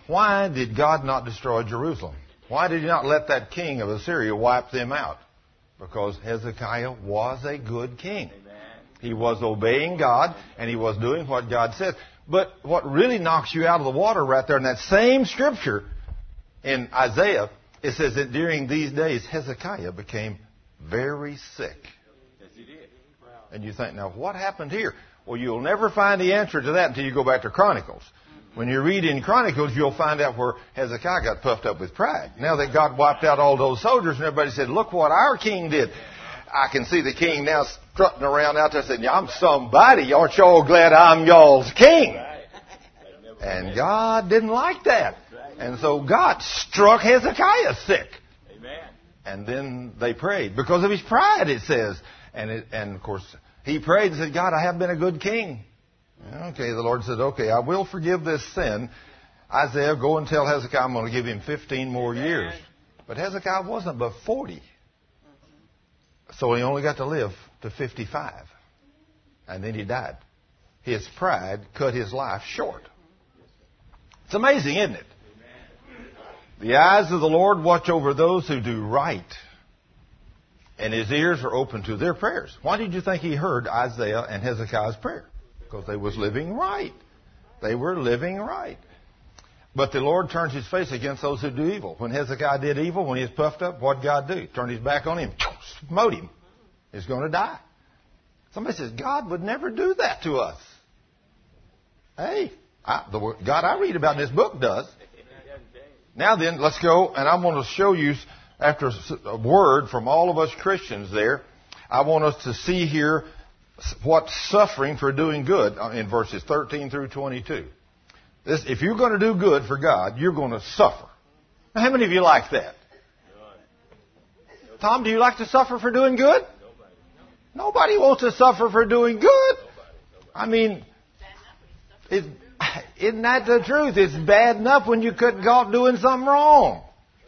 Why did God not destroy Jerusalem? Why did He not let that king of Assyria wipe them out? Because Hezekiah was a good king. He was obeying God, and he was doing what God said. But what really knocks you out of the water right there in that same scripture in Isaiah, it says that during these days Hezekiah became very sick. Yes, he did. And you think, now what happened here? Well, you'll never find the answer to that until you go back to Chronicles. When you read in Chronicles, you'll find out where Hezekiah got puffed up with pride. Now that God wiped out all those soldiers and everybody said, look what our king did. I can see the king now strutting around out there saying, I'm somebody. Aren't y'all glad I'm y'all's king? And God didn't like that. And so God struck Hezekiah sick. And then they prayed because of his pride, it says. And of course, he prayed and said, God, I have been a good king. Okay, the Lord said, okay, I will forgive this sin. Isaiah, go and tell Hezekiah I'm going to give him 15 more years. But Hezekiah wasn't but 40. So he only got to live to 55. And then he died. His pride cut his life short. It's amazing, isn't it? The eyes of the Lord watch over those who do right. And His ears are open to their prayers. Why did you think He heard Isaiah and Hezekiah's prayer? Because they was living right. They were living right. But the Lord turns His face against those who do evil. When Hezekiah did evil, when he was puffed up, what did God do? Turned His back on him, smote him. He's going to die. Somebody says, God would never do that to us. Hey, the God I read about in this book does. Now then, let's go, and I want to show you, after a word from all of us Christians there, I want us to see here what suffering for doing good in verses 13 through 22. If you're going to do good for God, you're going to suffer. Now, how many of you like that? Tom, do you like to suffer for doing good? Nobody wants to suffer for doing good. I mean, isn't that the truth? It's bad enough when you couldn't go out doing something wrong.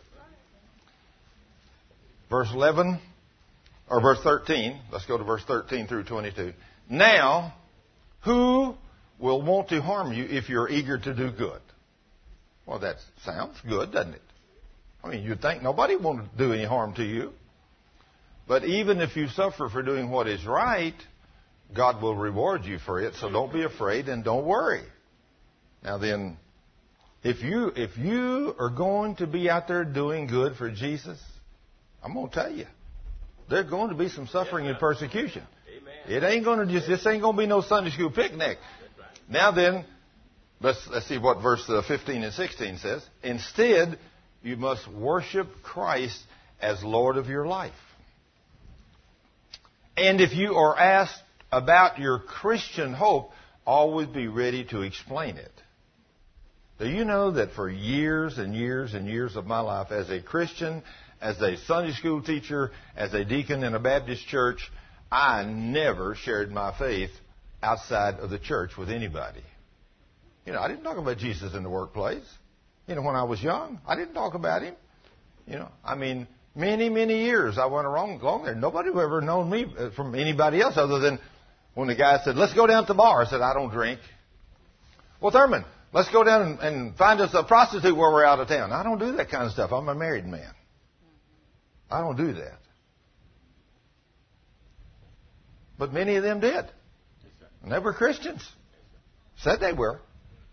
Verse 11, or verse 13. Let's go to verse 13 through 22. Now, who will want to harm you if you're eager to do good? Well, that sounds good, doesn't it? I mean, you'd think nobody wants to do any harm to you. But even if you suffer for doing what is right, God will reward you for it. So don't be afraid and don't worry. Now then, if you are going to be out there doing good for Jesus, I'm going to tell you, there's going to be some suffering and persecution. It ain't going to this ain't going to be no Sunday school picnic. Now then, let's see what verse 15 and 16 says. Instead, you must worship Christ as Lord of your life. And if you are asked about your Christian hope, always be ready to explain it. Do you know that for years and years and years of my life as a Christian, as a Sunday school teacher, as a deacon in a Baptist church, I never shared my faith outside of the church with anybody. You know, I didn't talk about Jesus in the workplace. You know, when I was young, I didn't talk about Him. You know, I mean, many, many years I went along there. Nobody ever known me from anybody else other than when the guy said, let's go down to the bar. I said, I don't drink. Well, Thurman, let's go down and find us a prostitute where we're out of town. I don't do that kind of stuff. I'm a married man. I don't do that. But many of them did. And they were Christians. Said they were.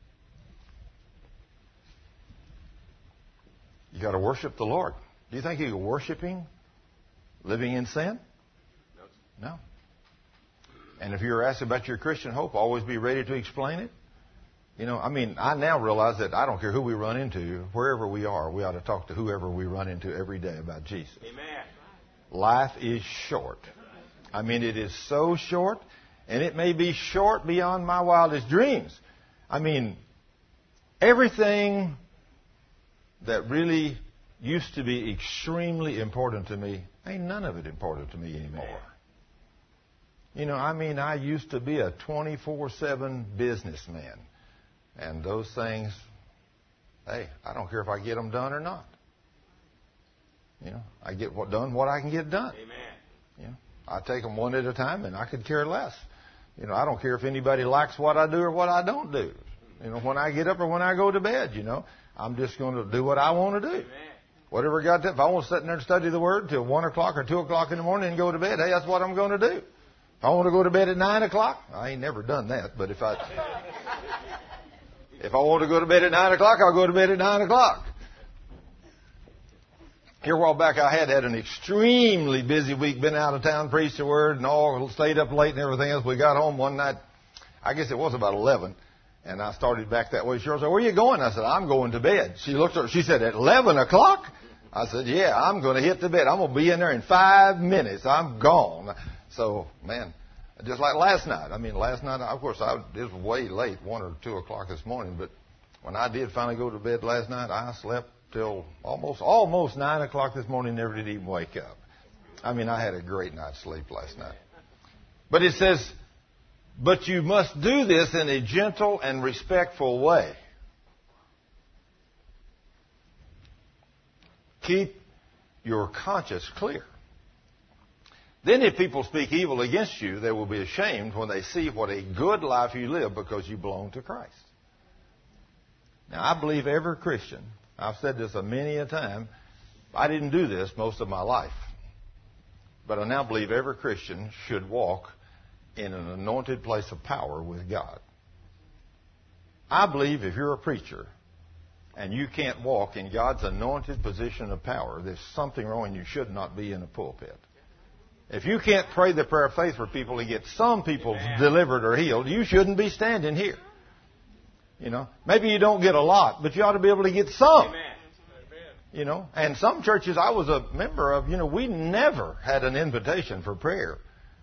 You got to worship the Lord. Do you think you can worship Him living in sin? No. And if you're asked about your Christian hope, always be ready to explain it. You know, I mean, I now realize that I don't care who we run into, wherever we are, we ought to talk to whoever we run into every day about Jesus. Amen. Life is short. I mean, it is so short, and it may be short beyond my wildest dreams. I mean, everything that really used to be extremely important to me, ain't none of it important to me anymore. You know, I mean, I used to be a 24/7 businessman. And those things, hey, I don't care if I get them done or not. You know, I get done what I can get done. Amen. You know, I take them one at a time, and I could care less. You know, I don't care if anybody likes what I do or what I don't do. when I get up or when I go to bed, I'm just going to do what I want to do. Whatever got to, if I want to sit in there and study the Word till 1 o'clock or 2 o'clock in the morning and go to bed, hey, that's what I'm going to do. If I want to go to bed at 9 o'clock, I ain't never done that, but if I want to go to bed at 9 o'clock, I'll go to bed at 9 o'clock. Here a while back, I had an extremely busy week, been out of town, preached the Word, and all, stayed up late and everything else. We got home one night, I guess it was about 11, and I started back that way. She said, where are you going? I said, I'm going to bed. She looked at her, she said, at 11 o'clock? I said, yeah, I'm going to hit the bed. I'm going to be in there in 5 minutes. I'm gone. So, man, just like last night. Last night, of course, it was way late, 1 or 2 o'clock this morning, but when I did finally go to bed last night, I slept till almost 9 o'clock this morning, never did even wake up. I had a great night's sleep last night. But it says, but you must do this in a gentle and respectful way. Keep your conscience clear. Then if people speak evil against you, they will be ashamed when they see what a good life you live because you belong to Christ. Now, I believe every Christian, I've said this many a time, I didn't do this most of my life. But I now believe every Christian should walk in an anointed place of power with God. I believe if you're a preacher and you can't walk in God's anointed position of power, there's something wrong and you should not be in a pulpit. If you can't pray the prayer of faith for people and get some people delivered or healed, you shouldn't be standing here. Maybe you don't get a lot, but you ought to be able to get some. And some churches I was a member of, we never had an invitation for prayer.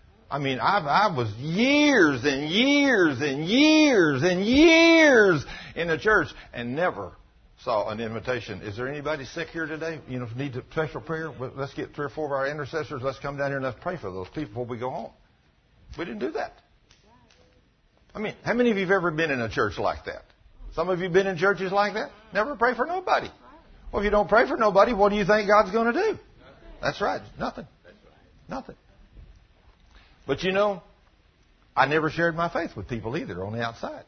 I was years and years and years and years in a church and never saw an invitation. Is there anybody sick here today? Need special prayer? Well, let's get 3 or 4 of our intercessors. Let's come down here and let's pray for those people before we go home. We didn't do that. How many of you have ever been in a church like that? Some of you have been in churches like that? Never pray for nobody. Well, if you don't pray for nobody, what do you think God's going to do? That's right. Nothing. Nothing. But I never shared my faith with people either on the outside.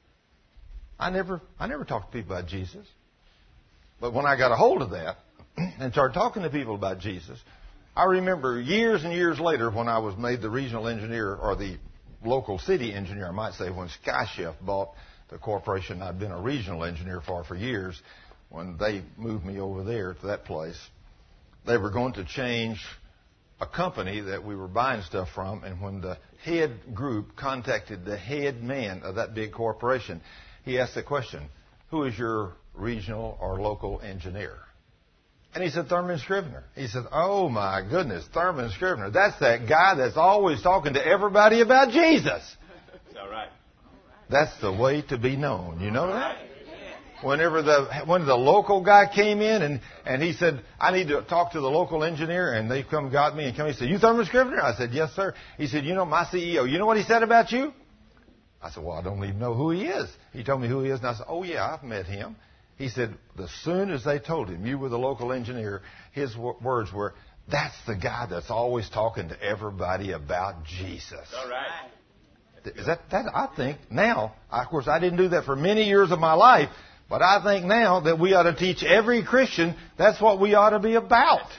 I never talked to people about Jesus. But when I got a hold of that and started talking to people about Jesus, I remember years and years later when I was made the regional engineer or the local city engineer, I might say, when SkyChef bought the corporation I'd been a regional engineer for years, when they moved me over there to that place, they were going to change a company that we were buying stuff from, and when the head group contacted the head man of that big corporation, he asked the question, who is your regional or local engineer? And he said, Thurman Scrivener. He said, oh my goodness, Thurman Scrivener. That's that guy that's always talking to everybody about Jesus. That's all right. That's the way to be known. You know that? When the local guy came in and he said, I need to talk to the local engineer, and they got me and he said, you Thurman Scrivener? I said, yes, sir. He said, my CEO, you know what he said about you? I said, well, I don't even know who he is. He told me who he is, and I said, oh yeah, I've met him. He said, as soon as they told him you were the local engineer, his words were, that's the guy that's always talking to everybody about Jesus. All right. Is that I think now, of course, I didn't do that for many years of my life, but I think now that we ought to teach every Christian that's what we ought to be about.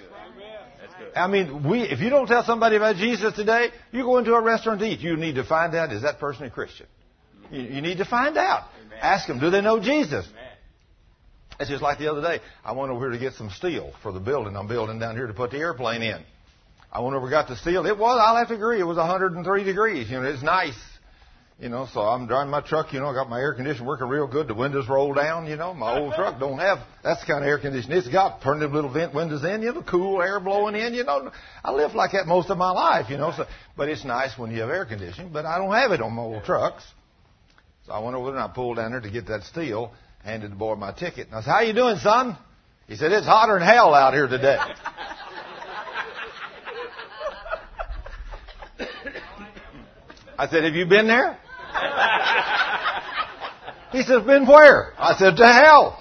If you don't tell somebody about Jesus today, you go into a restaurant to eat, you need to find out, is that person a Christian? You need to find out. Amen. Ask them, do they know Jesus? Amen. It's just like the other day. I went over here to get some steel for the building. I'm building down here to put the airplane in. I went over, got the steel. I'll have to agree, it was 103 degrees. It's nice. So I'm driving my truck, I got my air conditioner working real good. The windows roll down, my old truck don't have, that's the kind of air conditioning it's got. Turn them little vent windows in, cool air blowing in, I lived like that most of my life, but it's nice when you have air conditioning, but I don't have it on my old trucks. So I went over there and I pulled down there to get that steel, handed the boy my ticket, and I said, how you doing, son? He said, it's hotter than hell out here today. I said, have you been there? He said, been where? I said, to hell.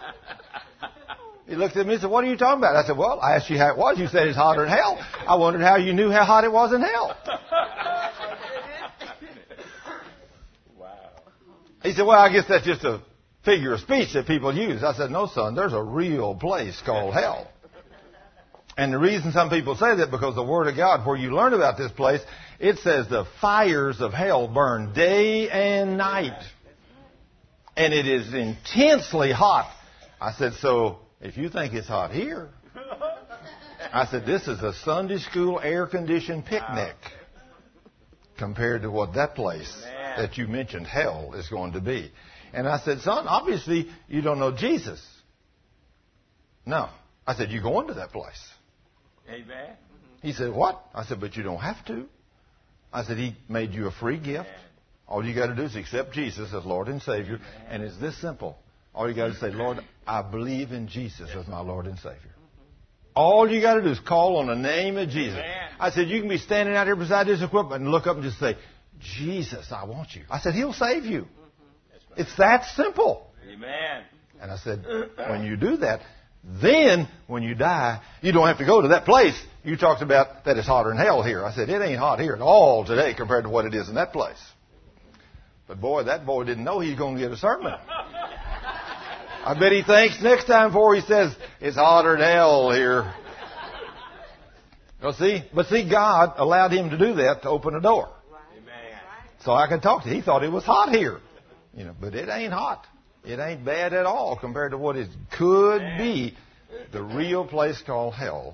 He looked at me and said, what are you talking about? I said, well, I asked you how it was. You said it's hotter than hell. I wondered how you knew how hot it was in hell. Wow. He said, well, I guess that's just a figure of speech that people use. I said, no, son, there's a real place called hell. And the reason some people say that, because the Word of God, where you learn about this place, it says the fires of hell burn day and night. And it is intensely hot. I said, so if you think it's hot here, I said, this is a Sunday school air-conditioned picnic compared to what that place that you mentioned, hell, is going to be. And I said, son, obviously you don't know Jesus. No. I said, you go into that place. Amen. He said, what? I said, but you don't have to. I said, he made you a free gift. All you got to do is accept Jesus as Lord and Savior. And it's this simple. All you got to say, Lord, I believe in Jesus as my Lord and Savior. All you got to do is call on the name of Jesus. I said, you can be standing out here beside this equipment and look up and just say, Jesus, I want you. I said, He'll save you. It's that simple. Amen. And I said, when you do that, then when you die, you don't have to go to that place. You talked about that it's hotter than hell here. I said, it ain't hot here at all today compared to what it is in that place. But boy, that boy didn't know he was going to get a sermon. I bet he thinks next time before he says, it's hotter than hell here. Well, see, God allowed him to do that to open a door. Amen. So I could talk to him. He thought it was hot here. But it ain't hot. It ain't bad at all compared to what it could be, the real place called hell.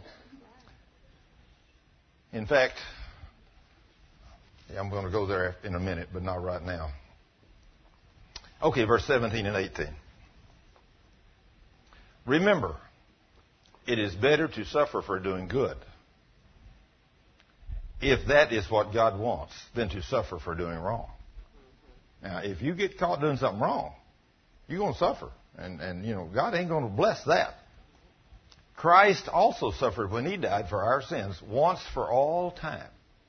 In fact, I'm going to go there in a minute, but not right now. Okay, verse 17 and 18. Remember, it is better to suffer for doing good, if that is what God wants, than to suffer for doing wrong. Now, if you get caught doing something wrong, you're going to suffer. And God ain't going to bless that. Christ also suffered when He died for our sins once for all time.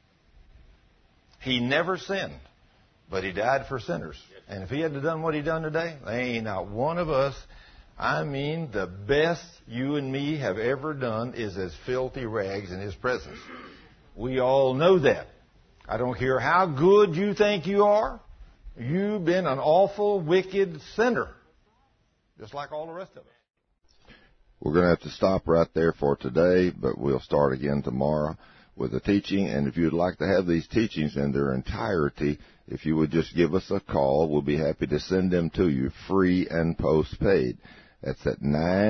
He never sinned, but He died for sinners. And if He had done what He done today, there ain't not one of us. I mean, the best you and me have ever done is as filthy rags in His presence. We all know that. I don't care how good you think you are. You've been an awful, wicked sinner, just like all the rest of us. We're going to have to stop right there for today, but we'll start again tomorrow with the teaching. And if you'd like to have these teachings in their entirety, if you would just give us a call, we'll be happy to send them to you free and postpaid. That's at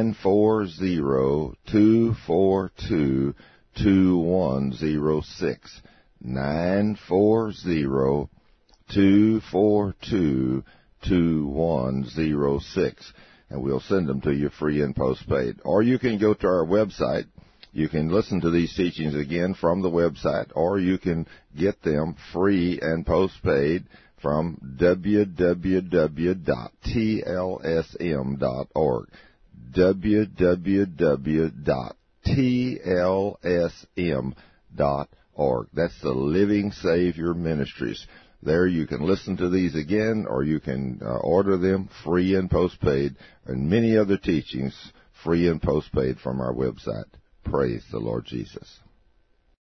940-242-2106. 940-242-2106. And we'll send them to you free and postpaid. Or you can go to our website. You can listen to these teachings again from the website, or you can get them free and postpaid from www.tlsm.org. www.tlsm.org. That's the Living Savior Ministries. There you can listen to these again, or you can order them free and postpaid, and many other teachings free and postpaid from our website. Praise the Lord Jesus.